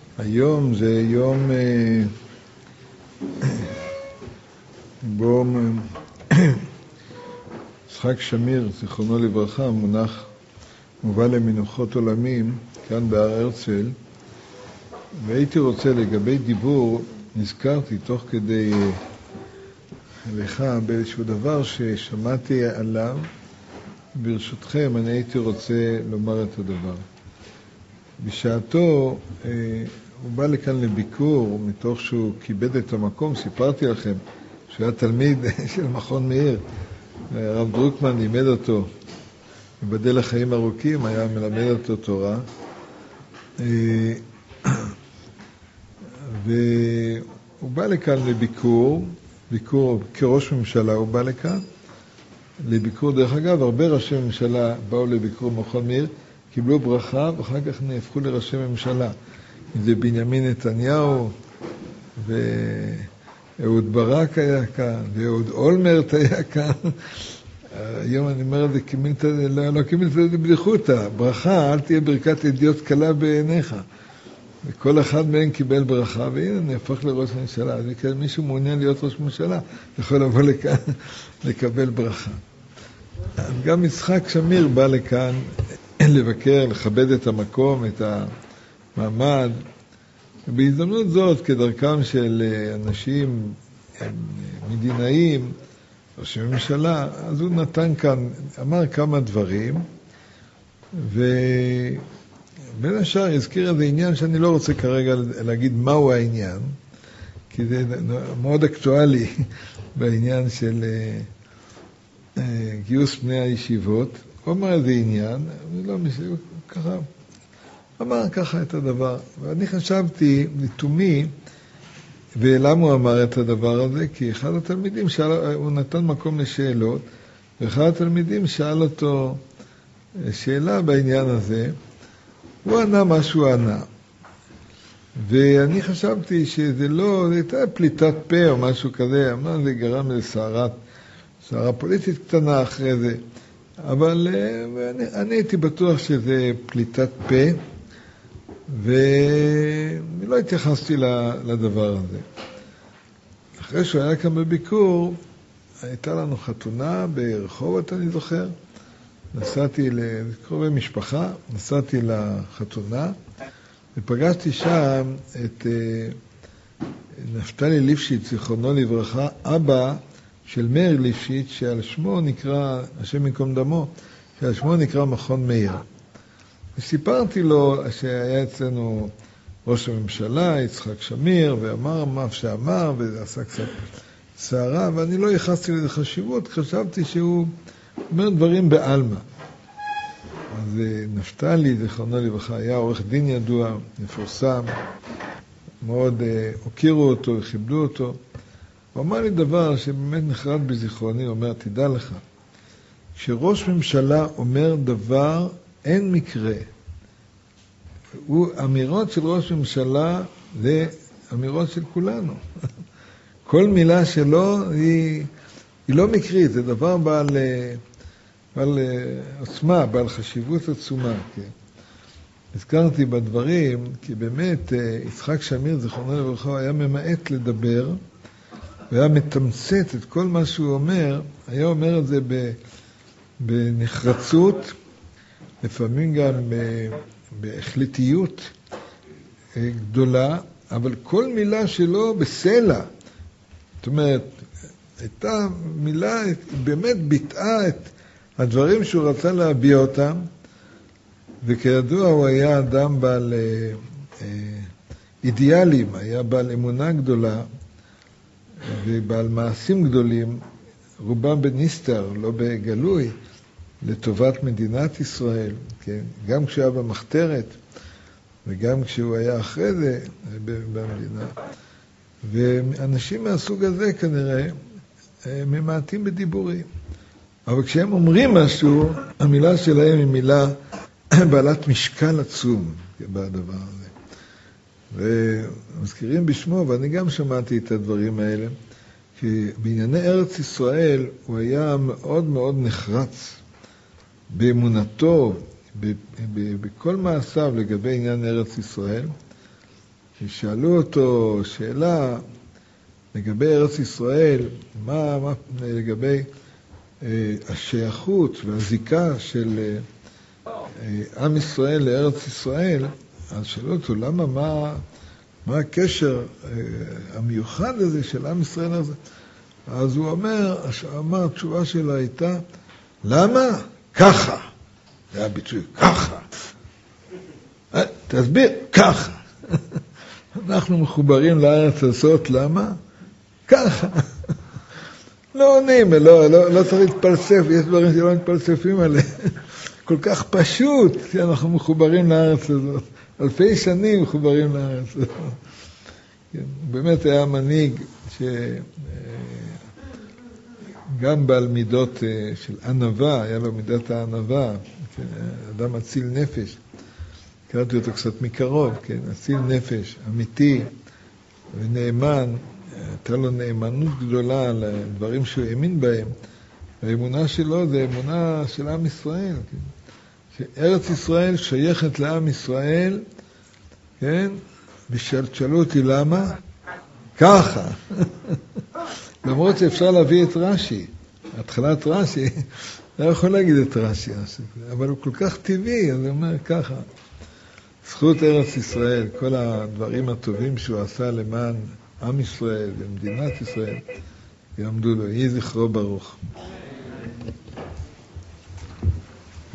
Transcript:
היום זה יום בו יצחק שמיר, זיכרונו לברכה, מובא למנוחות עולמים כאן בהר הרצל, והייתי רוצה לגבי דיבור, נזכרתי תוך כדי לך באיזשהו דבר ששמעתי עליו. ברשותכם אני הייתי רוצה לומר את הדבר. בשעתו הוא בא לכאן לביקור, מתוך שהוא כיבד את המקום. סיפרתי לכם שהוא היה תלמיד של מכון מאיר, הרב דרוקמן לימד אותו, ובדל החיים ארוכים היה מלמד אותו תורה, והוא בא לכאן לביקור, כראש ממשלה הוא בא לכאן לביקור. דרך אגב, הרבה ראשי ממשלה באו לביקור מכון מאיר, קיבלו ברכה ואחר כך נהפכו לראשי ממשלה. זה בנימין נתניהו ואהוד ברק היה כאן, ואהוד אולמרט היה כאן. היום אני אומר את זה, לא קיבלת את זה בבדיחותא. ברכה, אל תהיה ברכת ידיעות קלה בעיניך. וכל אחד מהם קיבל ברכה, והנה נהפך לראש ממשלה. אז מישהו מעוניין להיות ראש ממשלה, יכול לבוא לכאן לקבל ברכה. גם יצחק שמיר בא לכאן לבקר, לכבד את המקום, את המעמד. ובהזדמנות זאת, כדרכם של אנשים מדינאים, ראשי ממשלה, אז הוא נתן כאן, אמר כמה דברים, ובין השאר הזכיר איזה עניין שאני לא רוצה כרגע להגיד מהו העניין, כי זה מאוד אקטואלי בעניין של גיוס בני הישיבות. הוא אמר איזה עניין, ככה, אמר ככה את הדבר, ואני חשבתי לתומי, ולמה הוא אמר את הדבר הזה? כי אחד התלמידים שאל, הוא נתן מקום לשאלות, ואחד התלמידים שאל אותו שאלה בעניין הזה, הוא ענה מה שהוא ענה. ואני חשבתי שזה לא, זה הייתה פליטת פה או משהו כזה, אמנם זה גרם סערה פוליטית קטנה אחרי זה, אבל אני הייתי בטוח שזה פליטת פה, ולא התייחסתי לדבר הזה. אחרי שהוא היה כאן בביקור, הייתה לנו חתונה ברחובות, אני זוכר. נסעתי לקרובי משפחה, נסעתי לחתונה, ופגשתי שם את נפתלי ליפשיץ, זיכרונו לברכה, אבא של מאיר ליפשיץ, שעל שמו נקרא, השם יקום דמו, שעל שמו נקרא מכון מאיר. וסיפרתי לו שהיה אצלנו ראש הממשלה, יצחק שמיר, ואמר מה שאמר, וזה עשה קצת סערה, ואני לא ייחסתי לזה חשיבות, חשבתי שהוא אומר דברים בעלמא. אז נפתלי, זיכרונו לברכה, היה עורך דין ידוע, מפורסם, מאוד הוקירו אותו וכיבדו אותו. הוא אמר לי דבר שבאמת נחרד בזיכרוני, הוא אומר, תדע לך, כשראש ממשלה אומר דבר, אין מקרה. אמירות של ראש ממשלה זה אמירות של כולנו. כל מילה שלו היא לא מקרית, זה דבר בעל עוצמה, בעל חשיבות עצומה. כן. הזכרתי בדברים, כי באמת יצחק שמיר, זיכרונו לברכה, היה ממעט לדבר, והיה מתמצת את כל מה שהוא אומר, היה אומר את זה בנחרצות, לפעמים גם בהחלטיות גדולה, אבל כל מילה שלו בסלע. זאת אומרת, הייתה מילה, באמת ביטאה את הדברים שהוא רצה להביע אותם, וכידוע הוא היה אדם בעל אידיאלים, היה בעל אמונה גדולה, ובעל מעשים גדולים, רובם בנסתר, לא בגלוי, לטובת מדינת ישראל, כן? גם כשהוא היה במחתרת, וגם כשהוא היה אחרי זה במדינה. ואנשים מהסוג הזה כנראה ממעטים בדיבורים. אבל כשהם אומרים משהו, המילה שלהם היא מילה בעלת משקל עצום בדבר הזה. ומזכירים בשמו, ואני גם שמעתי את הדברים האלה, כי בענייני ארץ ישראל הוא היה מאוד מאוד נחרץ באמונתו, בכל מעשיו לגבי עניין ארץ ישראל, ששאלו אותו שאלה לגבי ארץ ישראל, מה לגבי השייכות והזיקה של עם ישראל לארץ ישראל, אז שאלו אותו, למה, מה הקשר המיוחד הזה של עם ישראל הזה? אז הוא אומר, התשובה שלו הייתה, למה? ככה. זה היה ביטוי, ככה. תסביר, ככה. אנחנו מחוברים לארץ הזאת, למה? ככה. לא עונים, לא צריך להתפלסף, יש דברים שלא מתפלספים עליהם. כל כך פשוט שאנחנו מחוברים לארץ הזאת. אלפי שנים מחוברים לארץ הזאת. כן, באמת היה מנהיג שגם בעל מידות של ענווה, היה לו מידת הענווה, כן, אדם אציל נפש. קראתי אותו קצת מקרוב, כן, אציל נפש, אמיתי ונאמן. הייתה לו נאמנות גדולה על הדברים שהוא האמין בהם. והאמונה שלו זה אמונה של עם ישראל, כן? שארץ ישראל שייכת לעם ישראל, כן? ושאלו אותי למה? ככה. למרות שאפשר להביא את רש"י, התחלת רש"י, לא יכול להגיד את רש"י, אבל הוא כל כך טבעי, אז הוא אומר ככה. זכות ארץ ישראל, כל הדברים הטובים שהוא עשה למען עם ישראל ומדינת ישראל, יעמדו לו, יהי זכרו ברוך.